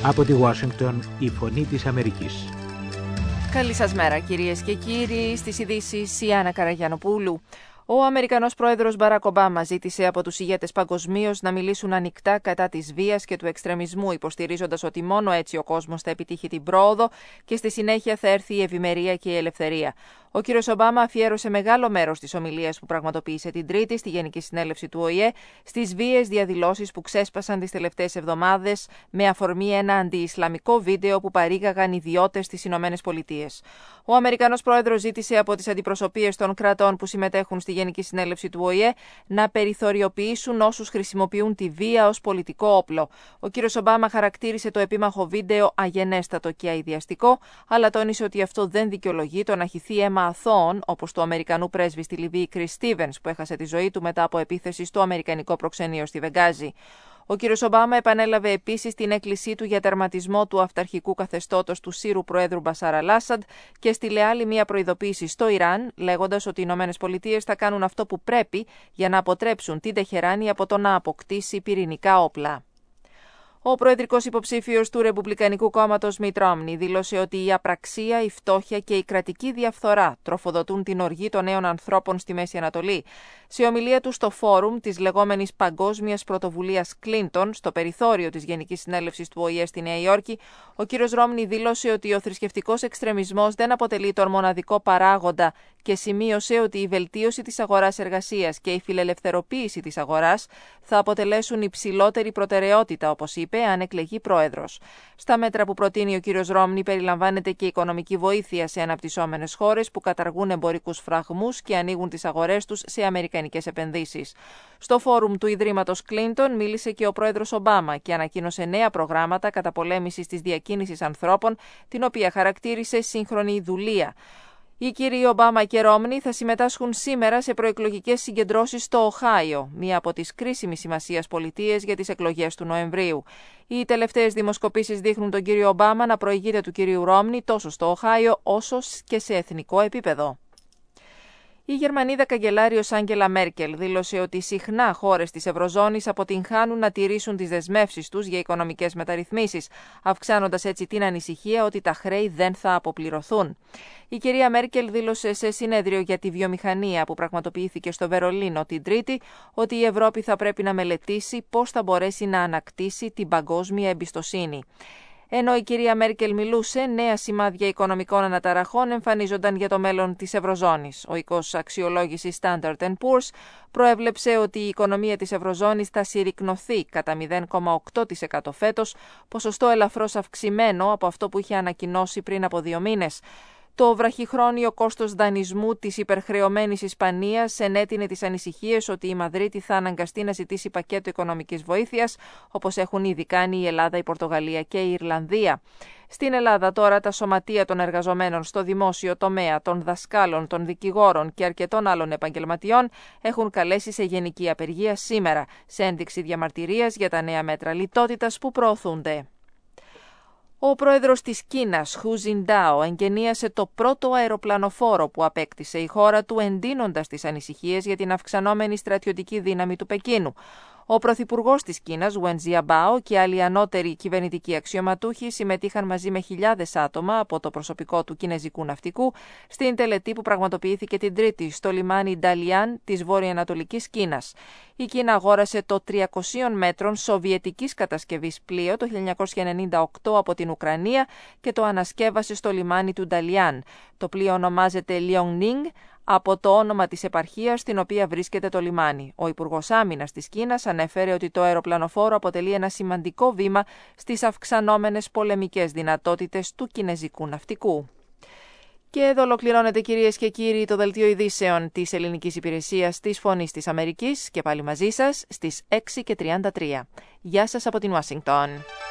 Από τη Ουάσιγκτον, η Φωνή της Αμερικής. Καλή σας μέρα κυρίες και κύριοι. Στις ειδήσεις η Άννα Καραγιανοπούλου. Ο Αμερικανός πρόεδρος Μπαράκ Ομπάμα ζήτησε από τους ηγέτες παγκοσμίως να μιλήσουν ανοιχτά κατά της βίας και του εξτρεμισμού, υποστηρίζοντας ότι μόνο έτσι ο κόσμος θα επιτύχει την πρόοδο και στη συνέχεια θα έρθει η ευημερία και η ελευθερία. Ο κ. Ομπάμα αφιέρωσε μεγάλο μέρος της ομιλίας που πραγματοποίησε την Τρίτη στη Γενική Συνέλευση του ΟΗΕ στις βίαιες διαδηλώσεις που ξέσπασαν τις τελευταίες εβδομάδες με αφορμή ένα αντι-ισλαμικό βίντεο που παρήγαγαν ιδιώτες στις Ηνωμένες Πολιτείες. Ο Αμερικανός πρόεδρος ζήτησε από τις αντιπροσωπείες των κρατών που συμμετέχουν στη Γενική Συνέλευση του ΟΗΕ να περιθωριοποιήσουν όσους χρησιμοποιούν τη βία ως πολιτικό όπλο. Ο κ. Ομπάμα χαρακτήρισε το επίμαχο βίντεο αγενέστατο και αηδιαστικό, αλλά τόνισε ότι αυτό δεν δικαιολογεί το να χυθεί αίμα αθώων, όπως του Αμερικανού πρέσβη στη Λιβύη Chris Stevens, που έχασε τη ζωή του μετά από επίθεση στο αμερικανικό προξενείο στη Βενγκάζη. Ο κ. Ομπάμα επανέλαβε επίσης την έκκλησή του για τερματισμό του αυταρχικού καθεστώτος του Σύρου Προέδρου Μπασάρ Αλ-Άσαντ και στείλε άλλη μια προειδοποίηση στο Ιράν, λέγοντας ότι οι ΗΠΑ θα κάνουν αυτό που πρέπει για να αποτρέψουν την Τεχεράνη από το να αποκτήσει πυρηνικά όπλα. Ο προεδρικός υποψήφιος του Ρεπουμπλικανικού κόμματος Μιτ Ρόμνι δήλωσε ότι η απραξία, η φτώχεια και η κρατική διαφθορά τροφοδοτούν την οργή των νέων ανθρώπων στη Μέση Ανατολή. Σε ομιλία του στο φόρουμ της λεγόμενης Παγκόσμιας Πρωτοβουλίας Κλίντον, στο περιθώριο της Γενικής Συνέλευσης του ΟΗΕ στη Νέα Υόρκη, ο κ. Ρόμνι δήλωσε ότι ο θρησκευτικός εξτρεμισμός δεν αποτελεί τον μοναδικό παράγοντα και σημείωσε ότι η βελτίωση της αγοράς εργασίας και η φιλελευθεροποίηση της αγοράς θα αποτελέσουν υψηλότερη προτεραιότητα, όπως είπε, αν εκλεγεί πρόεδρος. Στα μέτρα που προτείνει ο κ. Ρόμνι περιλαμβάνεται και οικονομική βοήθεια σε αναπτυσσόμενες χώρες που καταργούν εμπορικούς φραγμούς και ανοίγουν τις αγορές τους σε αμερικανικές επενδύσεις. Στο φόρουμ του Ιδρύματος Κλίντον μίλησε και ο πρόεδρος Ομπάμα και ανακοίνωσε νέα προγράμματα καταπολέμησης της διακίνησης ανθρώπων, την οποία χαρακτήρισε σύγχρονη δουλεία. Οι κύριοι Ομπάμα και Ρόμνι θα συμμετάσχουν σήμερα σε προεκλογικές συγκεντρώσεις στο Οχάιο, μία από τις κρίσιμης σημασίας πολιτείες για τις εκλογές του Νοεμβρίου. Οι τελευταίες δημοσκοπήσεις δείχνουν τον κύριο Ομπάμα να προηγείται του κυρίου Ρόμνι τόσο στο Οχάιο όσο και σε εθνικό επίπεδο. Η Γερμανίδα καγκελάριος Άγγελα Μέρκελ δήλωσε ότι συχνά χώρες της Ευρωζώνης αποτυγχάνουν να τηρήσουν τις δεσμεύσεις τους για οικονομικές μεταρρυθμίσεις, αυξάνοντας έτσι την ανησυχία ότι τα χρέη δεν θα αποπληρωθούν. Η κυρία Μέρκελ δήλωσε σε συνέδριο για τη βιομηχανία που πραγματοποιήθηκε στο Βερολίνο την Τρίτη ότι η Ευρώπη θα πρέπει να μελετήσει πώς θα μπορέσει να ανακτήσει την παγκόσμια εμπιστοσύνη. Ενώ η κυρία Μέρκελ μιλούσε, νέα σημάδια οικονομικών αναταραχών εμφανίζονταν για το μέλλον της Ευρωζώνης. Ο οικός αξιολόγησης Standard & Poor's προέβλεψε ότι η οικονομία της Ευρωζώνης θα συρρικνωθεί κατά 0,8% φέτος, ποσοστό ελαφρώς αυξημένο από αυτό που είχε ανακοινώσει πριν από 2 μήνες. Το βραχυχρόνιο κόστος δανεισμού της υπερχρεωμένης Ισπανίας ενέτεινε τις ανησυχίες ότι η Μαδρίτη θα αναγκαστεί να ζητήσει πακέτο οικονομικής βοήθειας, όπως έχουν ήδη κάνει η Ελλάδα, η Πορτογαλία και η Ιρλανδία. Στην Ελλάδα τώρα τα σωματεία των εργαζομένων στο δημόσιο τομέα, των δασκάλων, των δικηγόρων και αρκετών άλλων επαγγελματιών έχουν καλέσει σε γενική απεργία σήμερα, σε ένδειξη διαμαρτυρίας για τα νέα μέτρα λιτότητας που προωθούνται. Ο πρόεδρος της Κίνας, Χου Τζιντάο, εγκαινίασε το πρώτο αεροπλανοφόρο που απέκτησε η χώρα του, εντείνοντας τις ανησυχίες για την αυξανόμενη στρατιωτική δύναμη του Πεκίνου. Ο πρωθυπουργός της Κίνας, Γουεν Τζιαμπάο, και άλλοι ανώτεροι κυβερνητικοί αξιωματούχοι συμμετείχαν μαζί με χιλιάδες άτομα από το προσωπικό του κινεζικού ναυτικού στην τελετή που πραγματοποιήθηκε την Τρίτη στο λιμάνι Νταλιάν της βορειοανατολικής Κίνας. Η Κίνα αγόρασε το 300 μέτρων σοβιετικής κατασκευής πλοίο το 1998 από την Ουκρανία και το ανασκεύασε στο λιμάνι του Νταλιάν. Το πλοίο ονομάζεται Liaoning, από το όνομα της επαρχίας στην οποία βρίσκεται το λιμάνι. Ο Υπουργός Άμυνας της Κίνας ανέφερε ότι το αεροπλανοφόρο αποτελεί ένα σημαντικό βήμα στις αυξανόμενες πολεμικές δυνατότητες του κινεζικού ναυτικού. Και εδώ ολοκληρώνεται, κυρίες και κύριοι, το δελτίο ειδήσεων της ελληνικής υπηρεσίας της Φωνής της Αμερικής και πάλι μαζί σας στις 6:33. Γεια σας από την Ουάσιγκτον.